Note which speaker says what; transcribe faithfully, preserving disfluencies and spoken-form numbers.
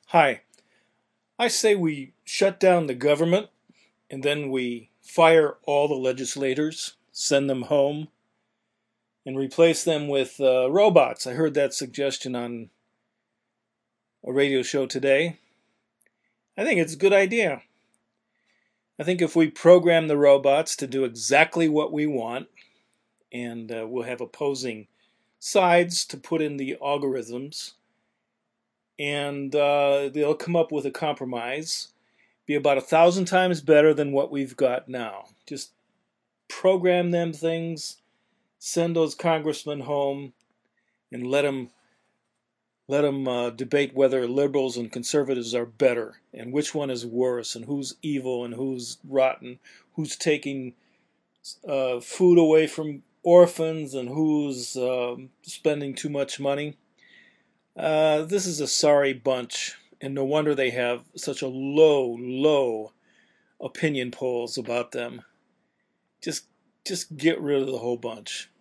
Speaker 1: Hi. I say we shut down the government and then we fire all the legislators, send them home, and replace them with uh, robots. I heard that suggestion on a radio show today. I think it's a good idea. I think if we program the robots to do exactly what we want, and uh, we'll have opposing sides to put in the algorithms, and uh, they'll come up with a compromise, be about a thousand times better than what we've got now. Just program them things, send those congressmen home, and let them let them uh, debate whether liberals and conservatives are better and which one is worse and who's evil and who's rotten, who's taking uh, food away from orphans and who's uh, spending too much money. Uh, this is a sorry bunch, and no wonder they have such a low, low opinion polls about them. Just, just get rid of the whole bunch.